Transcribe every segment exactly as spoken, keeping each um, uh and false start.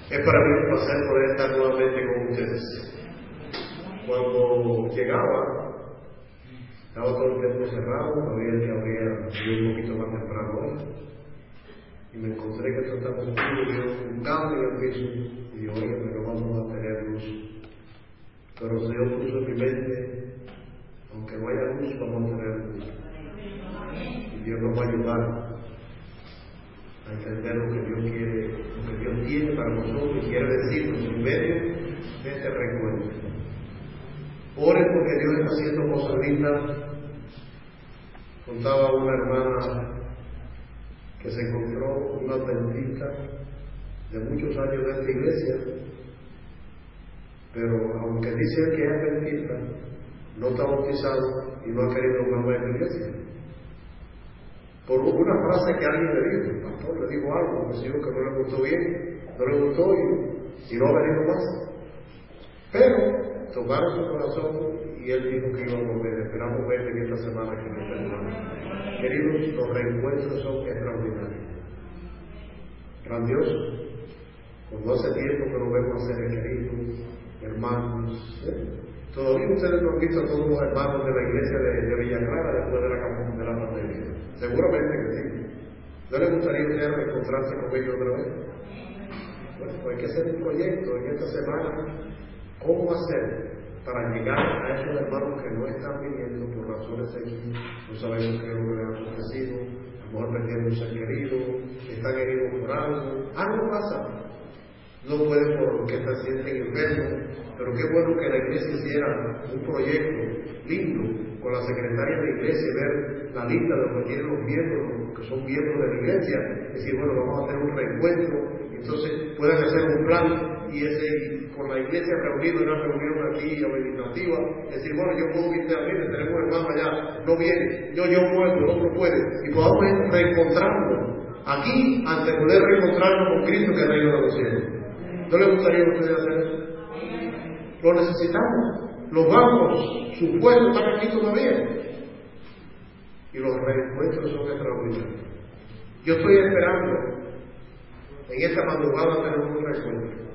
Es para mí un placer poder estar nuevamente con ustedes. Cuando llegaba, estaba todo el tiempo cerrado, había que abrir un poquito más temprano hoy, y me encontré que esto estaba oscuro, y vio un cable en el piso, y dije, oye, pero vamos a tener luz. Pero Dios puso en mi mente, aunque no haya luz, vamos a tener luz. Y Dios nos va a ayudar a entender lo que Dios quiere, lo que Dios tiene para nosotros y quiere decirnos en medio de este reencuentro. Oren porque Dios está haciendo cosas lindas. Contaba una hermana que se encontró una adventista de muchos años de esta iglesia, pero aunque dice que es adventista, no está bautizado y no ha querido volver a la iglesia. Por una frase que alguien le dijo, el pastor le dijo algo, que dijo que no le gustó bien, no le gustó y, y no ha venido más. Pero tocaron su corazón y él dijo que iba a volver. Esperamos verle en esta semana que nos terminamos. Queridos, los reencuentros son extraordinarios, grandiosos. Cuando hace tiempo que nos vemos a seres queridos, hermanos. ¿eh? Todavía ustedes no han visto a todos los hermanos de la iglesia de, de Villa Clara después de la, de la pandemia. Seguramente que sí. ¿No les gustaría a ustedes reencontrarse con ellos otra vez? Bueno, pues hay que hacer un proyecto en esta semana. ¿Cómo hacer para llegar a esos hermanos que no están viniendo por razones X? No sabemos qué es lo que les han ofrecido, a lo mejor perdieron un ser querido, están heridos por algo, algo pasa. No pueden porque se sienten enfermos, pero qué bueno que la iglesia hiciera un proyecto lindo con la secretaria de la iglesia, ver la lista de lo que tienen los miembros, los que son miembros de la iglesia, decir, bueno, vamos a hacer un reencuentro, entonces pueden hacer un plan y ese con la iglesia reunida en una reunión aquí administrativa, decir, bueno, yo puedo ir también, tenemos un hermano allá, no viene, yo yo puedo, el otro puede, y podamos reencontrarnos aquí antes de poder reencontrarnos con Cristo que es el reino de los cielos. ¿No les gustaría a ustedes hacer eso? Lo necesitamos. Los bancos, sus puestos están aquí todavía. Y los reencuentros son extraordinarios. Yo estoy esperando en esta madrugada tener un reencuentro.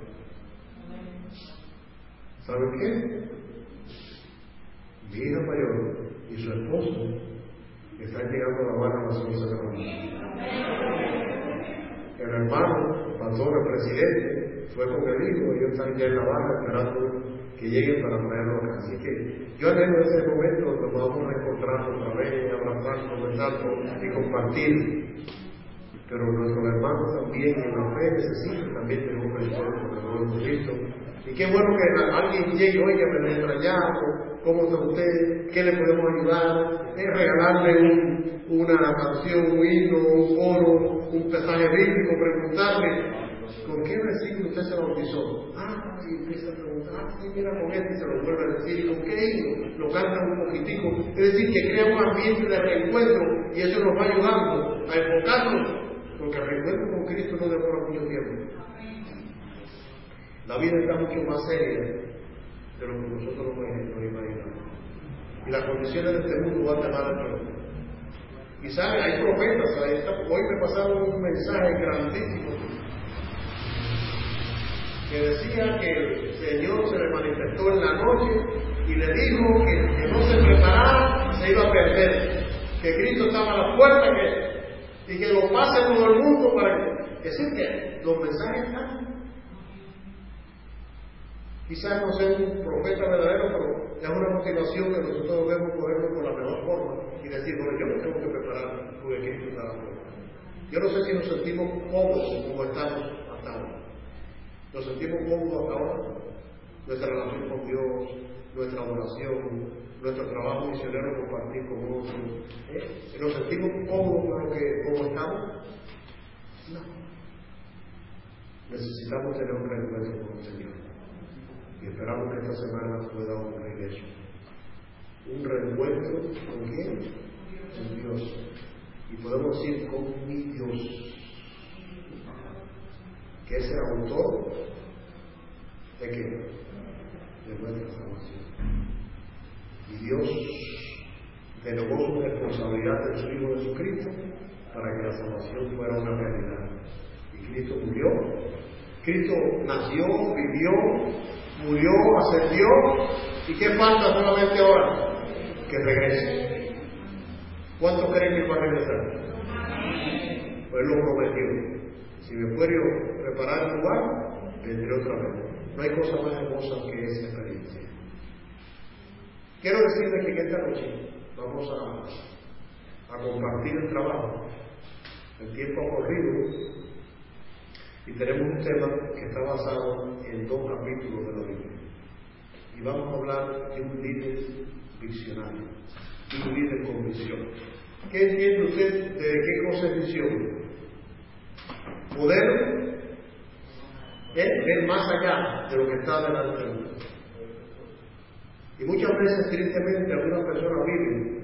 ¿Saben qué? Mi hija mayor y su esposo están llegando a La Habana a las once de la noche. El hermano, pastor, el presidente, fue con el hijo, ellos están ya en La Habana esperando que lleguen para traerlo acá. Así que yo anhelo ese momento donde podamos reencontrarnos otra vez, abrazarnos, conversarnos y compartir. Pero nuestros hermanos también en la fe necesitan también tener un reencuentro que no lo hemos visto. Y qué bueno que alguien llegue, oiga, me he extrañado, ¿cómo está usted? ¿Qué le podemos ayudar? Es regalarle un, una canción, un himno, un coro, un pasaje bíblico, preguntarle, ¿con qué versículo usted se bautizó? Ah, y empieza a preguntar, ah, sí, mira con este, y se lo vuelve a decir, ¿y con qué himno? Lo canta un poquitico. Es decir, que crea un ambiente de reencuentro y eso nos va ayudando a enfocarnos, porque el reencuentro con Cristo no demora mucho tiempo. La vida está mucho más seria de lo que nosotros nos imaginamos. Y las condiciones de este mundo van de mal en peor. Y sabe, hay profetas, hoy me pasaron un mensaje grandísimo que decía que el Señor se le manifestó en la noche y le dijo que el que no se preparara se iba a perder, que Cristo estaba a la puerta que, y que lo pase todo el mundo para que... Es decir, que los mensajes están. Quizás no sea un profeta verdadero, pero es una motivación que nosotros debemos ponerlo por la mejor forma y decir, bueno, yo me tengo que preparar porque Cristo está a la puerta. Yo no sé si nos sentimos cómodos como estamos hasta ahora. ¿Nos sentimos cómodos hasta ahora? Nuestra relación con Dios, nuestra adoración, nuestro trabajo misionero compartir con otros. ¿Eh? ¿Nos sentimos cómodos con lo que, como estamos? No. Necesitamos tener un reencuentro con el Señor. Y esperamos que esta semana pueda ocurrir eso. Un reencuentro con quién? Con Dios. Y podemos decir con mi Dios, que es el autor de qué? De nuestra salvación. Y Dios delegó su responsabilidad de su Hijo Jesucristo para que la salvación fuera una realidad. Y Cristo murió. Cristo nació, vivió, murió, ascendió, ¿y qué falta solamente ahora? Que regrese. ¿Cuántos creen que va a regresar? Pues lo prometió. Si me puedo preparar el lugar, vendré otra vez. No hay cosa más hermosa que esa experiencia. Quiero decirles que en esta noche vamos a, a compartir el trabajo. El tiempo ha corrido y tenemos un tema que está basado en dos capítulos de la Biblia. Y vamos a hablar de un líder visionario, de un líder con visión. ¿Qué entiende usted de qué cosa es visión? Poder es ver más allá de lo que está delante de uno. Y muchas veces, tristemente, algunas personas viven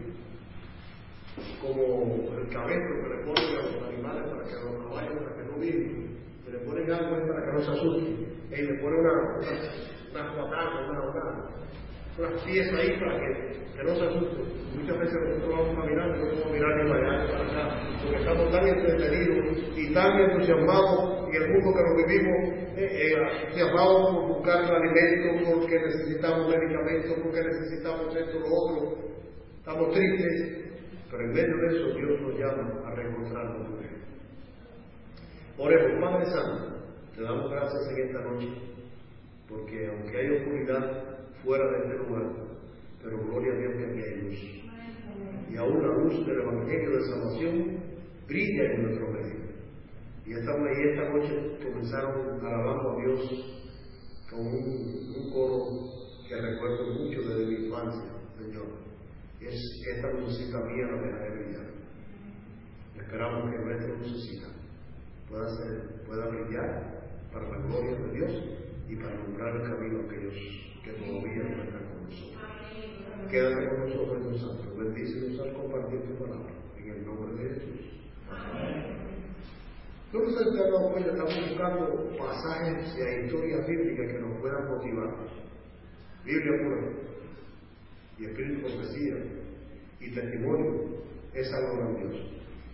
como el cabezo que le ponen a los animales para que los caballos, para que no viven, que le ponen algo para que no se asusten, y le ponen una, una, una cuataca, una, una, unas piezas ahí para que, que no se asusten. Muchas veces nosotros vamos caminando y no podemos mirar ni para allá ni para acá, porque estamos tan entretenidos y tan entusiasmados en el mundo que nos vivimos, eh, eh, entusiasmados por buscar el alimento, porque necesitamos medicamentos, porque necesitamos esto, lo otro. Estamos tristes, pero en medio de eso Dios nos llama a reencontrarnos con Él. Oremos. Padre Santo, te damos gracias en esta noche, porque aunque hay oscuridad fuera de este lugar, pero gloria a Dios que aquí hay luz. Y aún la luz del Evangelio de Salvación brilla en nuestro medio. Y esta, y esta noche comenzaron alabando a Dios con un, un coro que recuerdo mucho desde mi infancia, Señor. Es esta lucecita mía la dejaré brillar. Esperamos que nuestra lucecita pueda, ser, pueda brillar para la gloria de Dios y para alumbrar el camino a aquellos que todavía no están con nosotros. Quédate con nosotros, Dios Santo. Bendícenos al compartir tu palabra. En el nombre de Jesús. Amén. ¿Dónde se han dado cuenta? Estamos buscando pasajes e historias bíblicas que nos puedan motivar. Biblia pura y espíritu de profecía y testimonio es algo grandioso.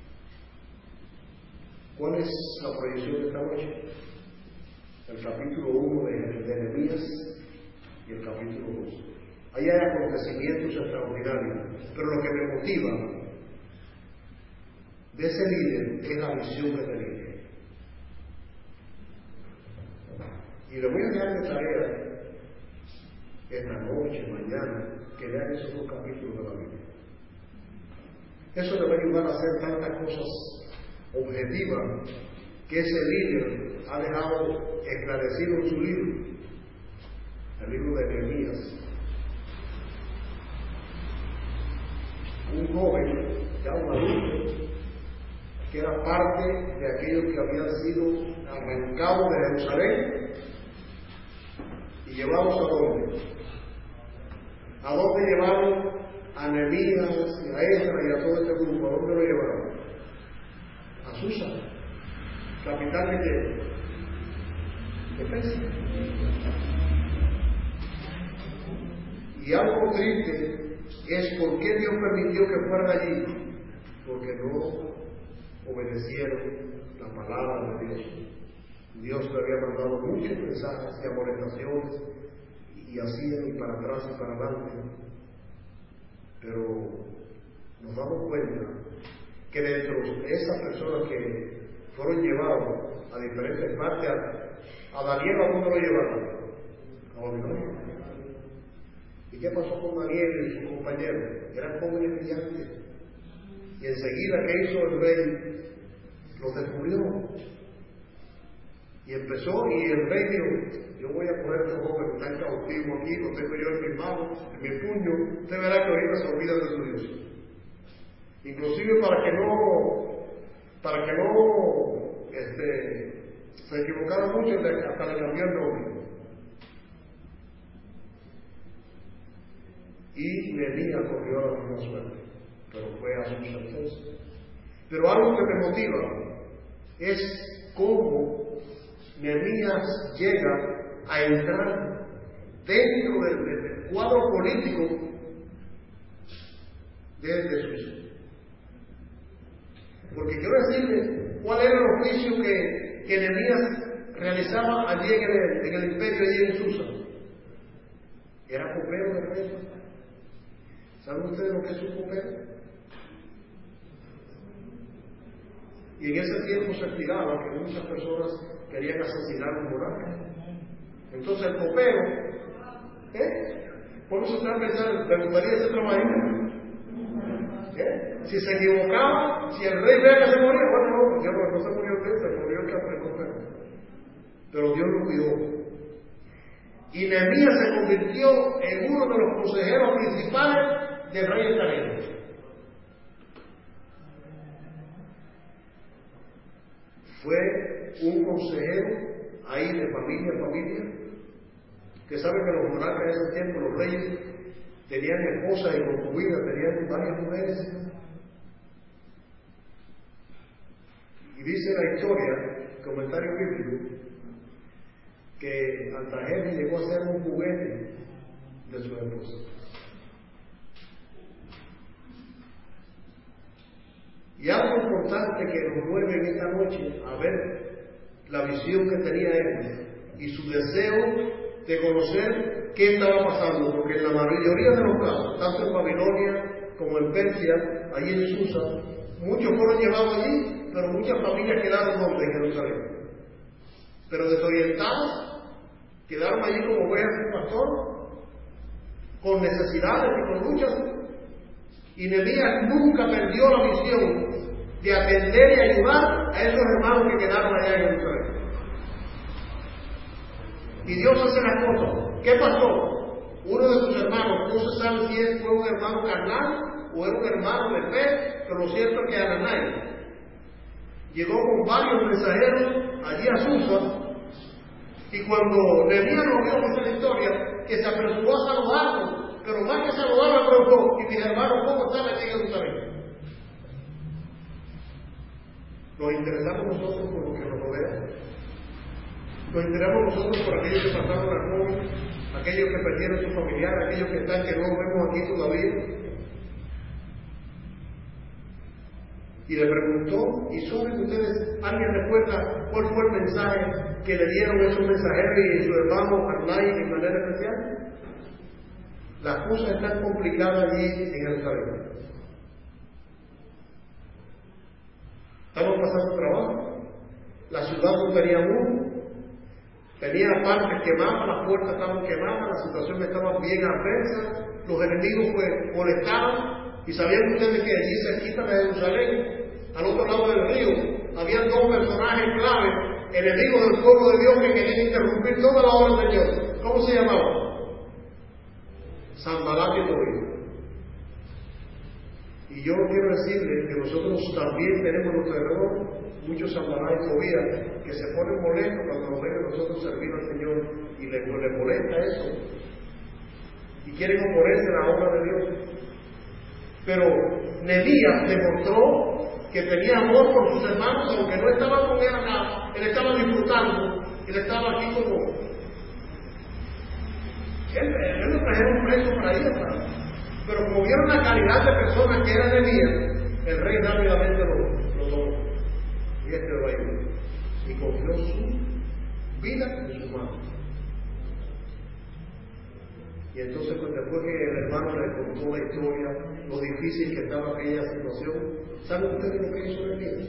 ¿Cuál es la proyección de esta noche? El capítulo uno de, de Nehemías y el capítulo dos. Ahí hay acontecimientos extraordinarios, pero lo que me motiva de ese líder es la visión que tenía. Y le voy a dejar de tarea esta noche, mañana, que lean esos dos capítulos de la Biblia. Eso le va a ayudar a hacer tantas cosas objetivas que ese líder ha dejado esclarecido en su libro, el libro de Nehemías. Un joven, ya un adulto, que era parte de aquellos que habían sido arrancados de Jerusalén y llevados a dónde. ¿A dónde llevaron a Nehemías y a Esdras y a todo este grupo? ¿A dónde lo llevaron? A Susa, capital de qué? De Persia. Y algo triste es por qué Dios permitió que fueran allí, porque no obedecieron la palabra de Dios. Dios le había mandado muchos mensajes y amonestaciones y hacían y para atrás y para adelante, pero nos damos cuenta que dentro de esas personas que fueron llevados a diferentes partes, a, a Daniel, ¿a dónde lo llevaron? A Babilonia. ¿Y qué pasó con Daniel y sus compañeros? Eran jóvenes brillantes. Y enseguida, ¿qué hizo el rey? Los descubrió. Y empezó, y el rey dijo: yo voy a coger a estos jóvenes que están cautivos aquí, los tengo yo en mis manos, en mi puño. Usted verá que ahorita se olvidan de su Dios. Inclusive para que no, para que no este, se equivocaron mucho, hasta le cambió el nombre. Y Nehemías corrió a la misma suerte, pero fue a su sentencia. Pero algo que me motiva es cómo Nehemías llega a entrar dentro del, del cuadro político de, de Susa. Porque quiero decirles cuál era el oficio que, que Nehemías realizaba allí en el, en el imperio, allí en Susa. Era copero de rey. ¿Saben ustedes lo que es un copero? Y en ese tiempo se estiraba que muchas personas querían asesinar a un monarca. Entonces el copero, ¿eh? Por eso está pensando, ¿le gustaría ese trabajo? ¿Eh? Si se equivocaba, si el rey vea que se moría, bueno, no, ya no, no se murió el rey, se murió el que apretó, pero, pero Dios lo cuidó. Y Nehemías se convirtió en uno de los consejeros principales del rey Darío. Fue un consejero ahí de familia a familia, que sabe que los monarcas de ese tiempo, los reyes, tenían esposas y concubinas, tenían varias mujeres. Y dice la historia, comentario bíblico, que Artajerjes llegó a ser un juguete de su esposa. Y algo importante que nos mueve en esta noche a ver la visión que tenía él y su deseo de conocer qué estaba pasando, porque en la mayoría de los casos, tanto en Babilonia como en Persia, allí en Susa, muchos fueron llevados allí, pero muchas familias quedaron donde en Jerusalén. Pero desorientados, quedaron allí como ovejas sin pastor, con necesidades y con luchas. Y Nehemías nunca perdió la visión de atender y ayudar a esos hermanos que quedaron allá en Jerusalén. Y Dios hace las cosas. ¿Qué pasó? Uno de sus hermanos, no se sabe si fue un hermano carnal o era un hermano de fe, pero lo cierto es que Ananai llegó con varios mensajeros allí a Susa, y cuando Nehemías lo vio en esa historia, que se apresuró a saludarlo, pero más que saludarlo, preguntó: y mis hermanos, ¿cómo están aquí en Jerusalén? Nos interesamos nosotros por lo que nos rodea. Nos interesamos nosotros por aquellos que pasaron la COVID, aquellos que perdieron su familiar, aquellos que están que no vemos aquí todavía. Y le preguntó, ¿y saben ustedes, alguien recuerda cuál fue el mensaje que le dieron esos mensajeros y su hermano Arnai en manera especial? Las cosas están complicadas allí en Jerusalén. Estamos pasando trabajo. La ciudad no tenía muro. Tenía partes quemadas, las puertas estaban quemadas, la situación estaba bien adversa, los enemigos pues molestaban. Y sabían ustedes que allí cerquita de Jerusalén, al otro lado del río, habían dos personajes claves, enemigos del pueblo de Dios, que querían interrumpir toda la obra del Señor. ¿Cómo se llamaban? Sanballat y Tobías. Y yo quiero decirles que nosotros también tenemos a nuestro alrededor muchos Sanballat y Tobías que se ponen molestos cuando nos ven a nosotros servir al Señor y les, les molesta eso y quieren oponerse a la obra de Dios. Pero Nehemías demostró que tenía amor por sus hermanos, aunque no estaba con él acá, él estaba disfrutando, él estaba aquí como él, él lo trajeron preso para ir acá. Pero como vieron la calidad de personas que era Nehemías, el rey rápidamente lo, lo tomó. Y este lo ayudó. Y confió su vida en sus manos. Y entonces, pues, después que el hermano le contó la historia, lo difícil que estaba aquella situación, ¿saben ustedes lo que hizo Nehemías?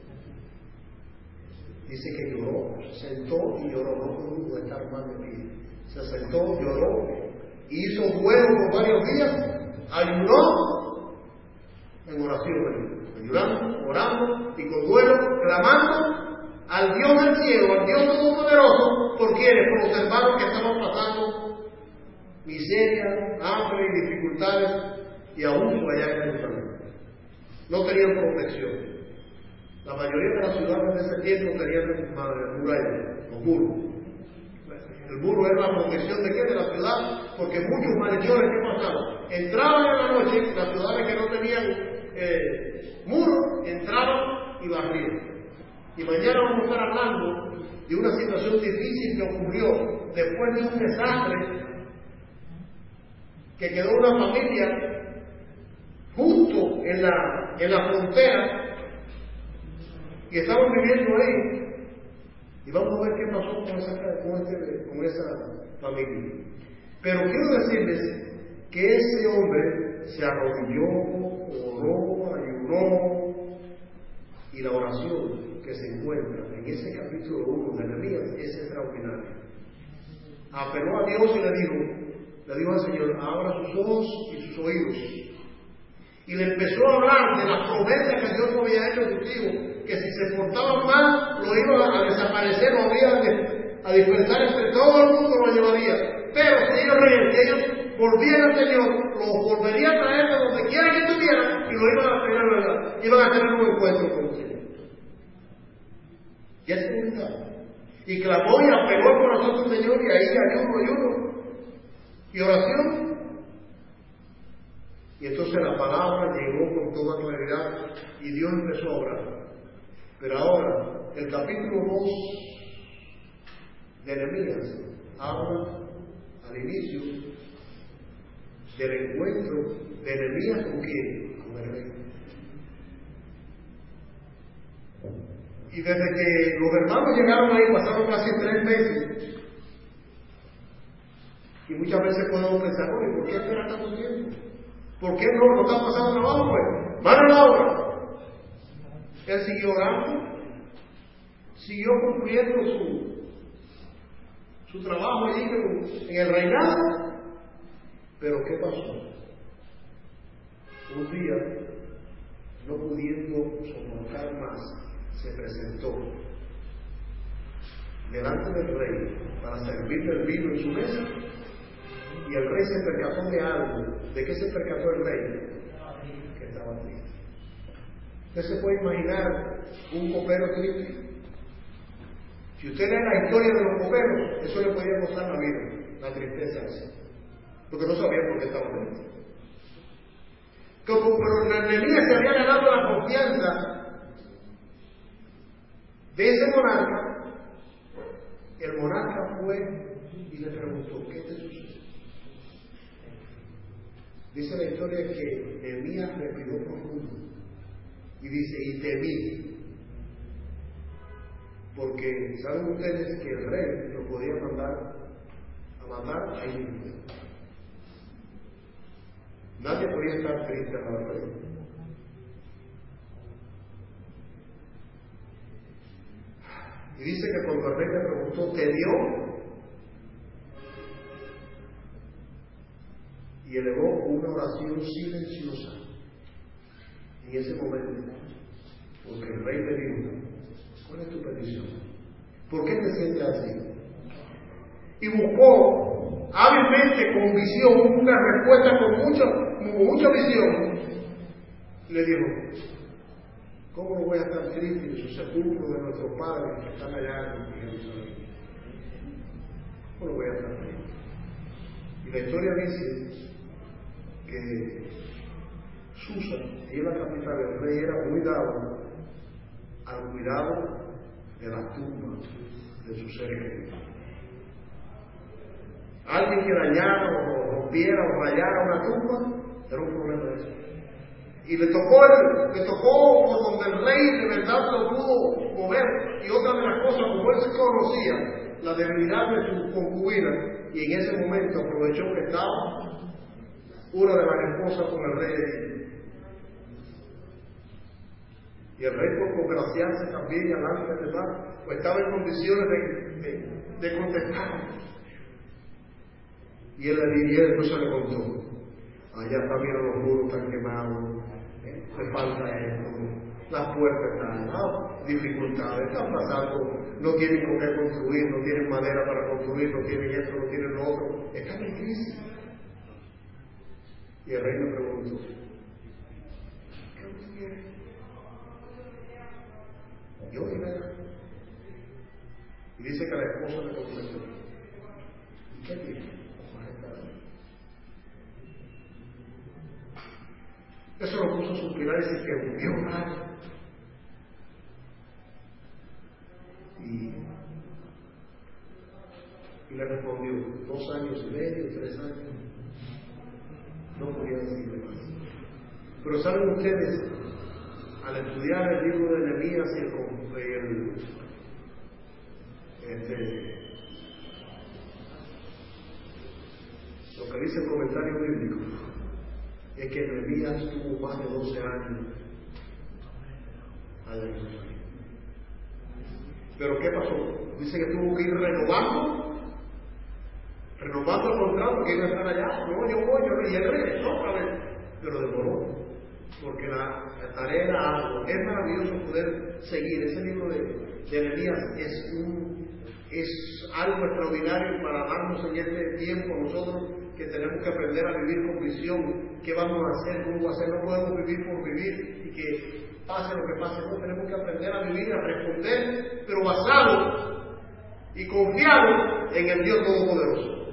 Dice que lloró, se sentó y lloró, no pudo estar más de pie. Se sentó, lloró, hizo duelo por varios días, ayunó en oración, ayunando, orando y con duelo, clamando al Dios del cielo, al Dios todopoderoso, por quienes, por los hermanos que estaban pasando miseria, hambre y dificultades y abuso allá en Jerusalén. No tenían protección. La mayoría de las ciudades de ese tiempo tenían murallas, los muros. El muro era la protección de qué? De la ciudad, porque muchos malhechores que pasaban entraban en la noche, las ciudades que no tenían eh, muros, entraban y barrían. Y mañana vamos a estar hablando de una situación difícil que ocurrió después de un desastre, que quedó una familia justo en la, en la frontera y estaban viviendo ahí. Y vamos a ver qué pasó con esa, con este, con esa familia. Pero quiero decirles que ese hombre se arrodilló, oró, ayunó, y la oración que se encuentra en ese capítulo uno de Nehemías es extraordinaria. Apeló a Dios y le dijo, le dijo al Señor, abra sus ojos y sus oídos. Y le empezó a hablar de las promesas que Dios había hecho a sus hijos, que si se portaban mal, lo iba a desaparecer, lo había a dispersar entre todo el mundo, lo llevaría. Pero si ellos reían, si ellos volvían al Señor, los volvería a traer de donde quiera que estuvieran y lo iban a tener, ¿verdad? Iban a tener un encuentro con el Señor. Y así es. Y clamó y apeló el corazón del Señor, y ahí ayuno, ayuno y oración. Y entonces la palabra llegó con toda claridad y Dios empezó a orar. Pero ahora, el capítulo dos de Nehemías habla al inicio del encuentro de Nehemías con quién, con el rey. Y desde que los hermanos llegaron ahí pasaron casi tres meses. Y muchas veces podemos pensar, oye, ¿por qué espera tanto tiempo? ¿Por qué no, no está pasando trabajo? Pues, van a la obra. Él siguió orando, siguió cumpliendo su, su trabajo allí en el reinado. Pero ¿qué pasó? Un día, no pudiendo soportar más, se presentó delante del rey para servirle el vino en su mesa, y el rey se percató de algo. ¿De qué se percató el rey? Que estaba triste. ¿Usted se puede imaginar un copero triste? Si usted lee la historia de los coperos, eso le podía costar la vida, la tristeza esa, porque no sabía por qué estaba triste. Como pero Nehemías se había ganado la confianza de ese monarca, el monarca fue y le preguntó, ¿qué te sucede? Dice la historia que Nehemías respiró profundo y dice, y temí, porque saben ustedes que el rey lo podía mandar a matar ahí mismo. Nadie podía estar triste para el rey. Y dice que cuando el rey le preguntó, ¿te dio? Y elevó una oración silenciosa en ese momento, porque el rey le dijo, ¿cuál es tu petición? ¿Por qué te sientes así? Y buscó hábilmente, con visión, una respuesta con mucha, con mucha visión. Le dijo, ¿cómo no voy a estar triste en su sepulcro de nuestros padres que están allá en Jerusalén? ¿Cómo no voy a estar triste? Y la historia dice que Susa, y en la capital del rey, era muy dado al cuidado de las tumbas de sus seres queridos. Alguien que dañara o rompiera o rayara una tumba era un problema de eso. Y le tocó, el, le tocó por donde el rey de verdad lo pudo mover. Y otra de las cosas, como él se conocía la debilidad de su concubina, y en ese momento aprovechó que estaba una de las esposas con el rey. Y el rey, por congraciarse también al ángel de mar, pues estaba en condiciones de, de, de contestar. Y él le diría, entonces le contó, allá también los muros están quemados, eh, le falta esto, las puertas están, ah, dificultades, están pasando, no tienen con qué construir, no tienen madera para construir, no tienen esto, no tienen lo otro, están en crisis. Y el rey le preguntó, ¿qué usted quiere? Yo dinero. Y dice que la esposa le contestó, ¿y qué tiene? Eso lo puso a suspirar y dice que volvió a orar. Y, y le respondió, dos años y medio, tres años. No podía decirle más. Pero saben ustedes, al estudiar el libro de Nehemías y el, el, Este, lo que dice el comentario bíblico es que Nehemías tuvo más de doce años allá en Jerusalén. Pero ¿qué pasó? Dice que tuvo que ir renovando, renovando el contrato, que iba a estar allá. No, yo voy, yo y él regresó otra vez, pero demoró, porque la, la tarea era algo. Es maravilloso poder seguir. Ese libro de, de Nehemías es un es algo extraordinario para darnos en este tiempo nosotros que tenemos que aprender a vivir con visión. ¿Qué vamos a hacer? ¿Cómo hacer? No podemos vivir por vivir y que pase lo que pase. No, tenemos que aprender a vivir, a responder, pero basado y confiado en el Dios Todopoderoso.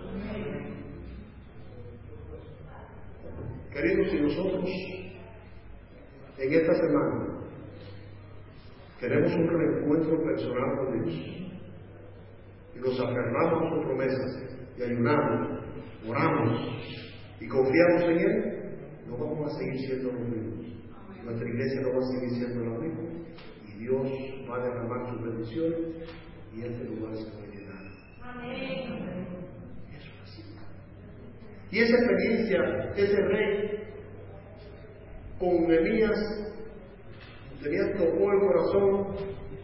Queridos, si nosotros en esta semana tenemos un reencuentro personal con Dios y nos aferramos a sus promesas y ayunamos, oramos y confiamos en Él, no vamos a seguir siendo los mismos. Nuestra iglesia no va a seguir siendo la misma y Dios va a derramar sus bendiciones y este lugar se va a llenar. Amén. Eso es así. Y esa experiencia, ese rey con Nehemías, Nehemías tocó el corazón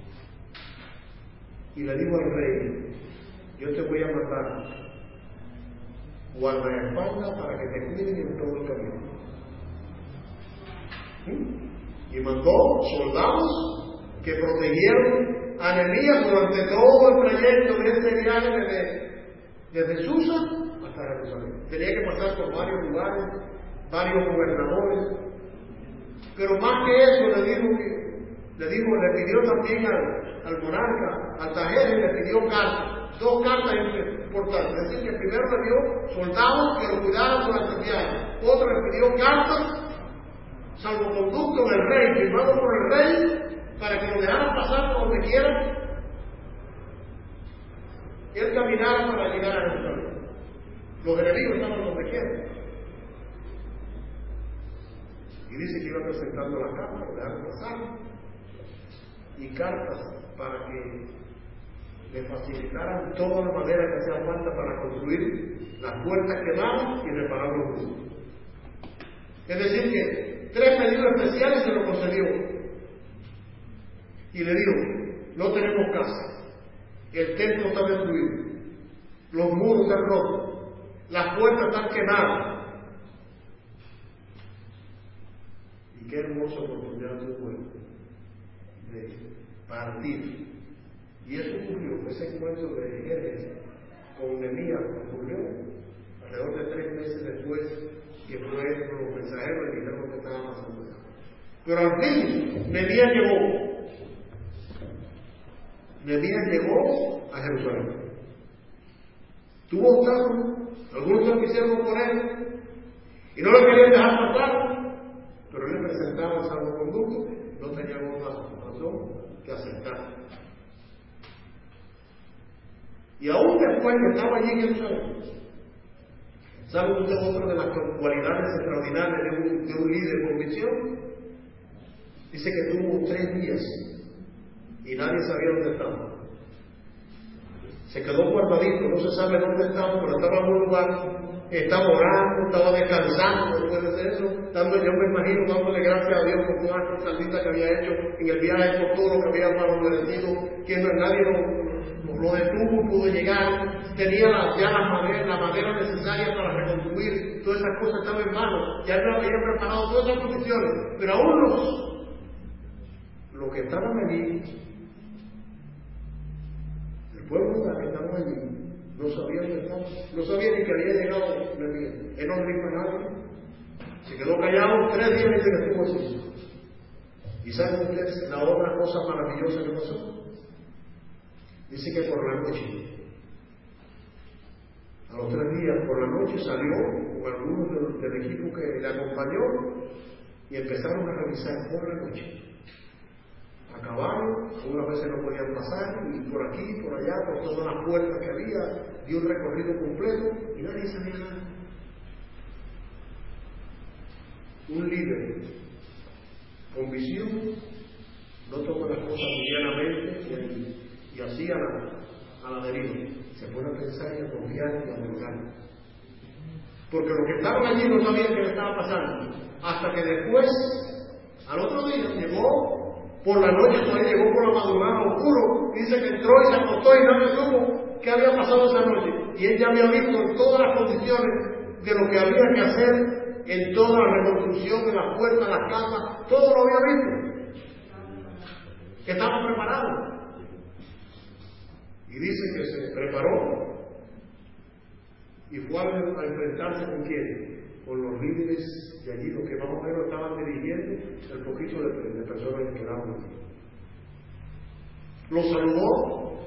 y le dijo al rey: yo te voy a mandar guardaespaldas para que te cuiden en todo el camino. ¿Mm? Y mandó soldados que protegieron a Nehemías durante todo el trayecto de este viaje desde, desde Susa hasta Jerusalén. Tenía que pasar por varios lugares, varios gobernadores, pero más que eso le dijo, le, dijo, le pidió también al, al monarca, al Tajer, le pidió cartas, dos cartas importantes. Es decir, que primero le dio soldados que lo cuidaran durante el viaje, otro le pidió cartas, salvoconducto del rey, firmado por el rey, para que lo dejaran pasar por donde quiera, y él caminara para llegar a Jerusalén. Los enemigos estaban donde quiera. Y dice que iba presentando la carta, lo dejaron pasar, y cartas para que le facilitaran toda la madera que hacía falta para construir las puertas quemadas y reparar los muros. Es decir, que tres pedidos especiales se lo concedió. Y le dijo: no tenemos casa, el templo está destruido, los muros están rotos, las puertas están quemadas. Y qué hermosa oportunidad tuvo él de partir. Y eso ocurrió, ese encuentro de Jerjes con Nehemías ocurrió alrededor de tres meses después que fue los mensajeros y dijeron lo que estaba pasando allá. Pero al fin, Nehemías llegó. Nehemías llegó a Jerusalén. Tuvo obstáculos, algunos se quisieron oponer y no lo querían dejar pasar, pero él le presentaba el salvoconducto, no tenía otra razón que aceptar. Y aún después que estaba allí en Jerusalén, ¿saben ustedes otra de las cualidades extraordinarias de un, de un líder con visión? Dice que tuvo tres días y nadie sabía dónde estaba. Se quedó guardadito, no se sabe dónde estaba, pero estaba en un lugar, estaba orando, estaba descansando después de eso, dando, yo me imagino, dándole gracias a Dios por todas las cosas lindas que había hecho en el viaje, por todo lo que había favorecido, que no, nadie lo lo detuvo, pudo llegar, tenía la, ya la madera, la madera necesaria para reconstruir, todas esas cosas estaban en manos, ya él había preparado todas esas condiciones, pero aún los, los que estaban allí, el pueblo que estaban allí, no sabía dónde estaba, no sabía ni que había llegado Nehemías. Él no le dijo a nadie, se quedó callado tres días y se estuvo así. ¿Y saben ustedes la otra cosa maravillosa que pasó? Dice que por la noche, a los tres días por la noche salió con algunos del, del equipo que le acompañó y empezaron a revisar por la noche. Acabaron, unas veces no podían pasar, y por aquí, por allá, por todas las puertas que había, dio un recorrido completo y nadie sabía nada. Un líder con visión no toma las cosas livianamente y, y así a la, a la deriva. Se pone a pensar y a confiar y a valorar. Porque los que estaban allí no sabían qué le estaba pasando. Hasta que después, al otro día, llegó por la noche, todavía llegó por la madrugada oscuro. Dice que entró y se acostó y nadie supo qué había pasado esa noche. Y él ya había visto todas las condiciones de lo que había que hacer en toda la reconstrucción de las puertas, las casas, todo lo había visto. Que estaban preparados. Y dice que se preparó y fue a, a enfrentarse con quién, con los líderes de allí, los que más o menos estaban dirigiendo el poquito de, de personas que quedaban allí. Los saludó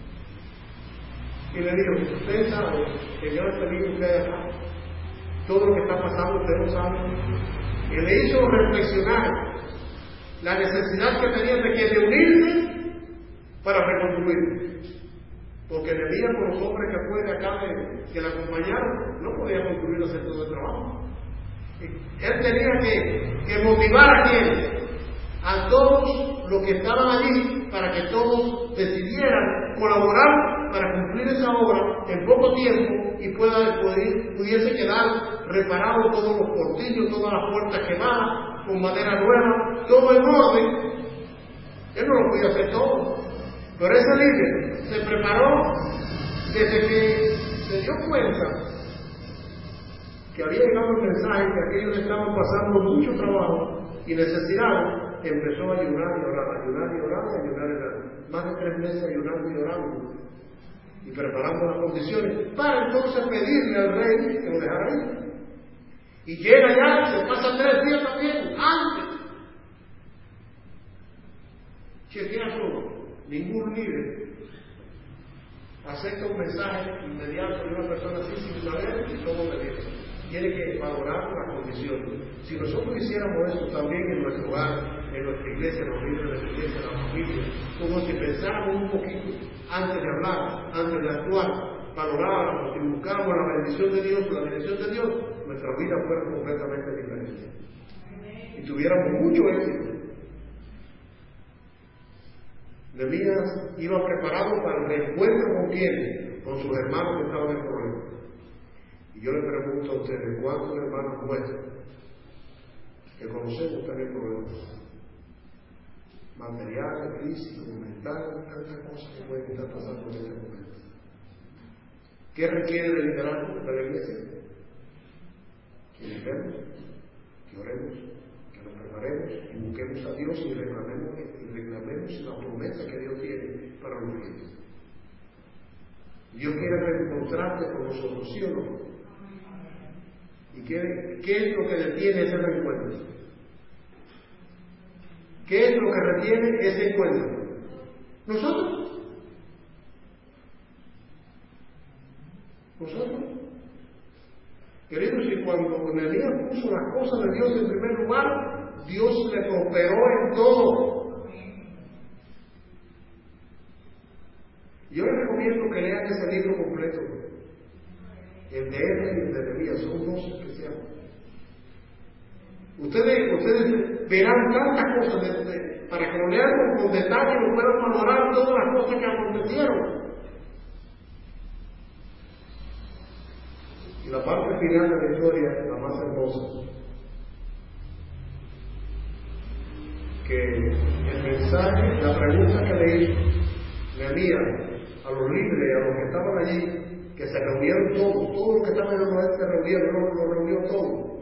y le dijo: usted sabe el gran peligro que hay acá, todo lo que está pasando usted lo sabe. Y le hizo reflexionar la necesidad que tenían de que de unirse para reconstruir. Porque Nehemías, con los hombres que fue de acá, de, que le acompañaron, no podía concluir hacer todo el trabajo. Él tenía que, que motivar a quién, a todos los que estaban allí, para que todos decidieran colaborar para cumplir esa obra en poco tiempo y pueda, poder, pudiese quedar reparado todos los portillos, todas las puertas quemadas, con madera nueva, todo en orden. Él no lo podía hacer todo. Pero ese líder se preparó desde que se dio cuenta que había llegado el mensaje que aquellos estaban pasando mucho trabajo y necesidad. Empezó a ayunar y orar, ayunar y orar, ayunar y orar. Más de tres meses ayunando y orando y preparando las condiciones para entonces pedirle al rey que lo dejara ir. Y llega ya, se pasa tres días también, antes. Chequea todo. Ningún líder acepta un mensaje inmediato de una persona así sin saber y todo obedece. Tiene que valorar las condiciones. Si nosotros hiciéramos eso también en nuestro hogar, en nuestra iglesia, en los líderes de la iglesia, en la familia, como si pensáramos un poquito antes de hablar, antes de actuar, valoráramos y buscáramos la bendición de Dios, la dirección de Dios, nuestra vida fuera completamente diferente. Y tuviéramos mucho éxito. Nehemías iba preparado para el reencuentro con quién, con sus hermanos que estaban en problema. Y yo le pregunto a ustedes, ¿cuántos hermanos nuestros que conocemos están en problemas? Materiales, físicos, mentales, tantas cosas que pueden estar pasando en este momento. ¿Qué requiere el liderazgo de la iglesia? Que leemos, que oremos, que nos preparemos y busquemos a Dios y reclamemos, y reclamemos la promesa que Dios tiene para los fieles. Dios quiere reencontrarse con nosotros, ¿sí o no? ¿Y qué, qué es lo que detiene ese reencuentro? ¿Qué es lo que retiene ese encuentro? ¿Nosotros? ¿Nosotros? Queridos, y cuando Nehemías puso las cosas de Dios en primer lugar, Dios le prosperó en todo. Yo les recomiendo que lean ese libro completo. El de Esdras y el de Nehemías son dos especiales. Ustedes, ustedes verán tantas cosas de, de, para que lo lean con, con detalle y puedan valorar todas las cosas que acontecieron. Y la parte final de la historia es la más hermosa. Que el mensaje, la pregunta que le hizo Nehemías a los líderes, a los que estaban allí, que se reunieron todos, todos los que estaban en el oeste se reunieron, los lo reunió todos.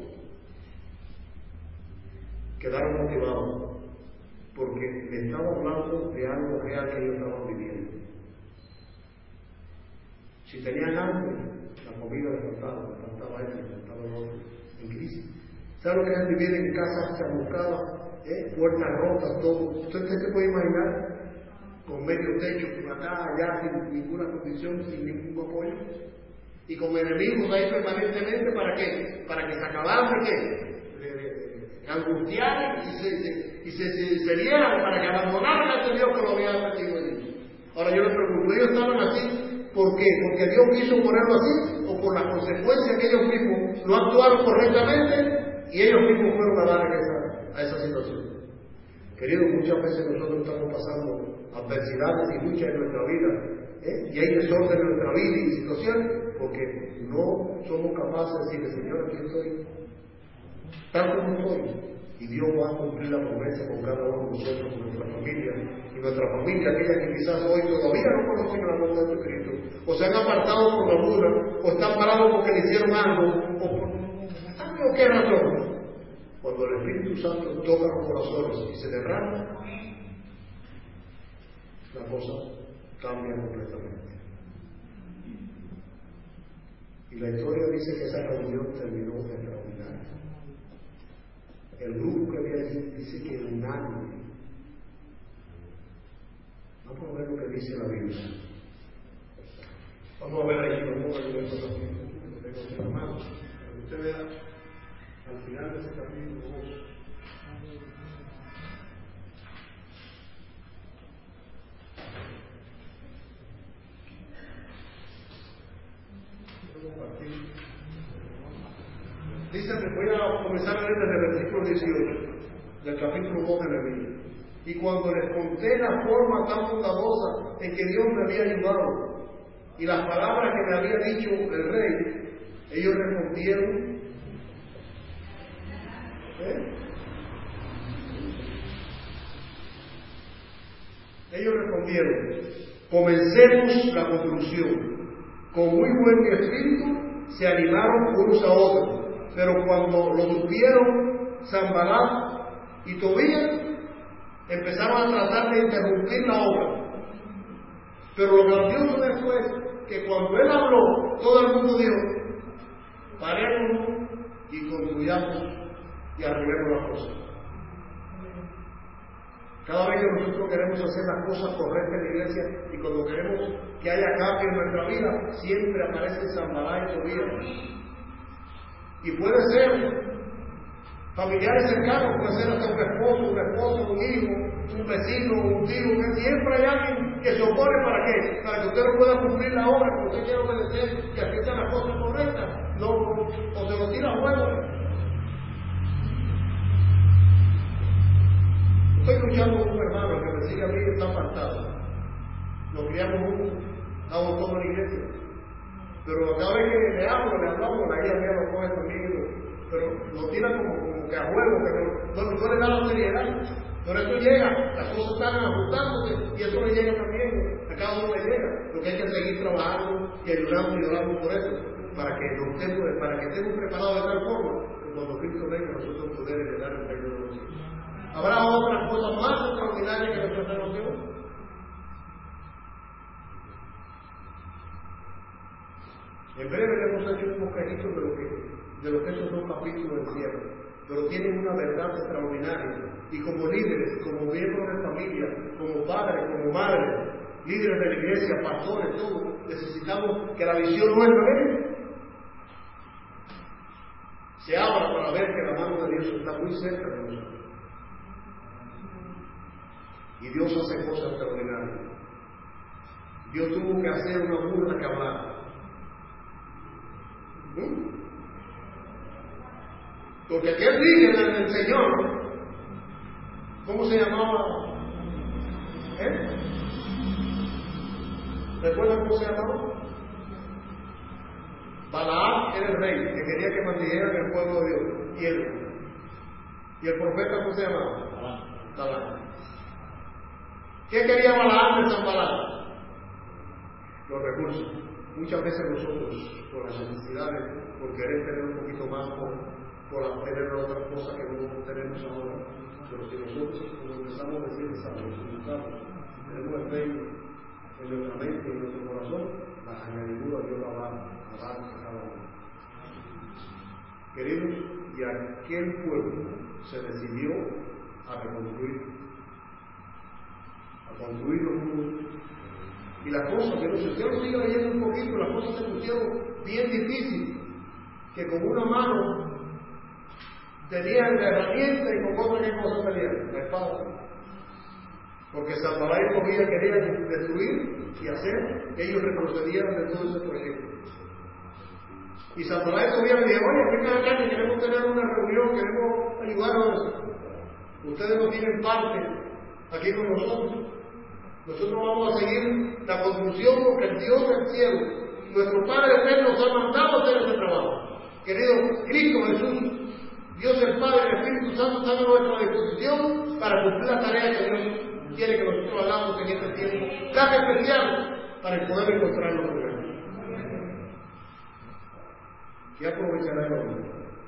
Quedaron motivados, porque le estaba hablando de algo real que ellos estaban viviendo. Si tenían hambre, la comida les faltaba, les faltaba esto, les faltaba lo otro, en crisis. ¿Sabe lo que es vivir en casas chamuscadas, eh? puertas rotas, todo? ¿Usted, usted se puede imaginar? Con medio techo, acá, allá, sin ninguna condición, sin ningún apoyo. Y con enemigos ahí permanentemente, ¿para qué? Para que se acabaran de qué? Angustiaran y se, se, y se, se, se dieran para que abandonaran a este Dios que lo había metido allí. Ahora yo les pregunto, ¿ellos estaban así? ¿Por qué? ¿Porque Dios quiso ponerlo así? ¿O por las consecuencias que ellos mismos no actuaron correctamente y ellos mismos fueron a dar a esa, a esa situación? Queridos, muchas veces nosotros estamos pasando adversidades y luchas en nuestra vida ¿eh? Y hay desorden en nuestra vida y situaciones, porque no somos capaces de decirle, Señor, aquí estoy, tal como estoy. Y Dios va a cumplir la promesa con cada uno de nosotros, con nuestra familia. Y nuestra familia, aquella que quizás hoy todavía no conocen el amor de Jesucristo, o se han apartado por la duda, o están parados porque le hicieron algo, o por ¿o qué razón? Cuando el Espíritu Santo toca los corazones y se derrama, la cosa cambia completamente. Y la historia dice que esa reunión terminó extraordinaria. El grupo que había allí dice que unánime. Vamos a ver lo que dice la Biblia. Vamos a ver ahí, vamos a ver eso también. Lo tengo en la mano, para que usted vea al final de ese capítulo dos. Dice que voy a comenzar a leer desde el versículo dieciocho del capítulo dos de Nehemías. Y cuando les conté la forma tan bondadosa en que Dios me había ayudado y las palabras que me había dicho el rey, ellos respondieron, ¿eh? ellos respondieron, comencemos la construcción. Con muy buen espíritu se animaron unos a otros. Pero cuando lo supieron Sanbalat y Tobías, empezaron a tratar de interrumpir la obra. Pero lo grandioso después, que cuando él habló, todo el mundo dijo, parémonos y concluyamos y arreglemos la cosa. Cada vez que nosotros queremos hacer las cosas correctas en la iglesia y cuando queremos que haya cambio en nuestra vida, siempre aparecen Sanbalat y Tobías. Y puede ser familiares cercanos, puede ser hasta un esposo, un esposo, un hijo, un vecino, un tío, que siempre hay alguien que se opone. ¿Para qué? Para que usted no pueda cumplir la obra, que usted quiera obedecer, que acepte las cosas correctas, no, o se lo tira a juego. Estoy luchando con un hermano que me sigue a mí y está apartado. Nos criamos juntos, estamos todos en la iglesia. Pero cada vez que le hablo, le hablamos, la guía mía lo coge también, pero lo tira como, como que a juego, que no, no, no le da la seriedad. Pero esto llega, las cosas están ajustándose y eso le llega también, a cada uno le llega. Lo que hay que seguir trabajando y ayudando y orando por eso, para que, no estemos, para que estemos preparados de tal forma que cuando Cristo venga nosotros poder heredar el reino de los cielos. ¿Habrá otras cosas más extraordinarias que nuestra salvación? En breve le hemos hecho un bosquejito de lo que, de lo que esos dos capítulos encierran, pero tienen una verdad extraordinaria. Y como líderes, como miembros de familia, como padres, como madres, líderes de la iglesia, pastores, todos, necesitamos que la visión nuestra ¿eh? se abra para ver que la mano de Dios está muy cerca de nosotros. Y Dios hace cosas extraordinarias. Dios tuvo que hacer una burra que hablara. ¿Mm? Porque aquel líder del Señor, ¿cómo se llamaba? ¿Eh? ¿Recuerdan cómo se llamaba? Balaam era el rey, que quería que maldijeran el pueblo de Dios. Y el, y el profeta, ¿cómo se llamaba? Balaam. ¿Qué quería Balaam de San Balaam? Los recursos. Muchas veces nosotros, por las necesidades, por querer tener un poquito más, por, por obtener otras cosas que no tenemos ahora, pero si nosotros como empezamos a decir sabemos, tenemos el reino en nuestra mente y en nuestro corazón, la añadidura Dios la va a dar a cada uno. Queridos, y aquel pueblo se decidió a reconstruir, a construir los muros. Y las cosas, que no sé, usted lo sigue leyendo un poquito, las cosas se pusieron bien difíciles, que con una mano tenían la herramienta y con otra qué cosa tenían, la espada. Porque Sanbalat y Tobías querían destruir y hacer que ellos retrocedieran de todo ese proyecto. Y Sanbalat y Tobías le dijeron, oye, vengan acá que queremos tener una reunión, queremos ayudarnos. Ustedes no tienen parte aquí con nosotros. Nosotros vamos a seguir la construcción porque el Dios del cielo, nuestro Padre eterno, nos ha mandado a hacer ese trabajo. Querido Cristo Jesús, Dios el Padre y el Espíritu Santo están a nuestra disposición para cumplir la tarea que Dios quiere que nosotros hagamos en este tiempo tan especial para poder encontrarlo con Él. ¿Qué aprovechará el hombre?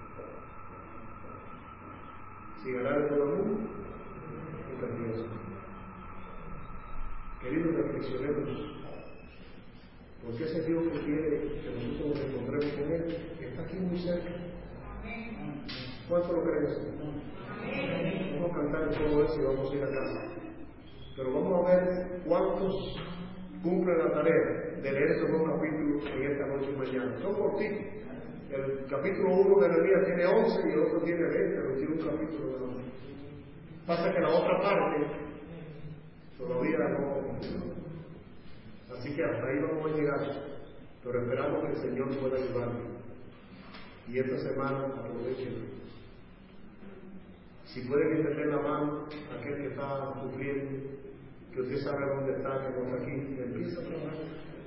Si ganar de todo el mundo y perdió. Queridos, reflexionemos, porque ese Dios que quiere que nosotros nos encontremos con Él está aquí muy cerca. ¿Cuánto lo crees? Vamos a cantar todo eso y vamos a ir a casa. Pero vamos a ver cuántos cumplen la tarea de leer esos dos capítulos en esta noche y mañana. Son cortitos. El capítulo uno de Nehemías tiene once y el otro tiene veinte, veintiún capítulos de once. Pasa que la otra parte todavía no. Así que hasta ahí vamos a llegar. Pero esperamos que el Señor pueda ayudarnos. Y esta semana aprovechen. Si pueden extender la mano a aquel que está sufriendo, que usted sabe dónde está, que no está aquí, empieza a trabajar.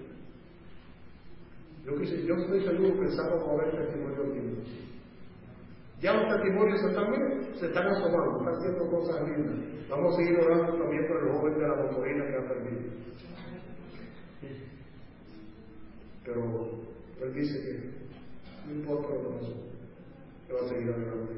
Yo, yo estoy seguro que vamos a ver testimonios lindos. Ya los testimonios se están, se están asomando, están haciendo cosas lindas. Vamos a seguir orando también por el joven de la motorina que ha perdido. Pero él dice que no importa lo que pasó, que va a seguir adelante.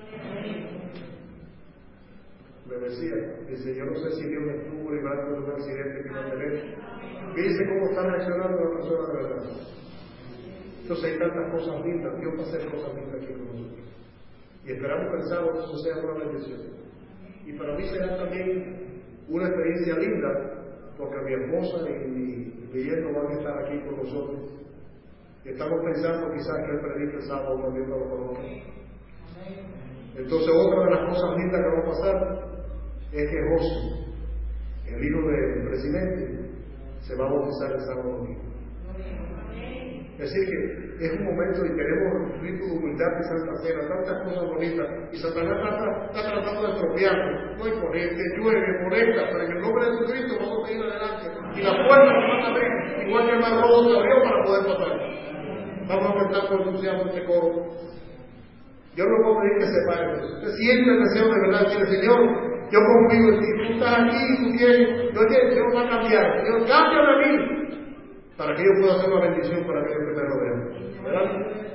Me decía, dice, yo no sé si Dios me estuvo librando de un accidente que iba a tener. Fíjense cómo está reaccionando la persona de verdad. Entonces hay tantas cosas lindas, Dios va a hacer cosas lindas aquí con nosotros. Y esperamos que el sábado eso sea una bendición. Y para mí será también una experiencia linda, porque mi esposa y mi, mi yerno van a estar aquí con nosotros. Y estamos pensando quizás que él predique el sábado también para los conozcan. Entonces otra de las cosas lindas que va a pasar es que José, el hijo del presidente, se va a bautizar el sábado domingo. Es decir, que es un momento y queremos un rito de humildad y santa cena, tantas cosas bonitas, y Satanás está, está tratando de estropearnos. No hay corriente, llueve, molesta, pero en el nombre de Jesucristo vamos a ir adelante. Y la puerta se van a abrir, igual que el mar rojo se abrió para poder pasar. Vamos a cantar con entusiasmo este coro. Yo no puedo pedir que se pare. Usted siente el deseo de verdad, dice, Señor, yo confío en ti, tú estás aquí, tú quieres, yo quiero, Dios va a cambiar, Dios cámbiame a mí, para que yo pueda hacer una bendición para aquellos que me rodean, ¿verdad?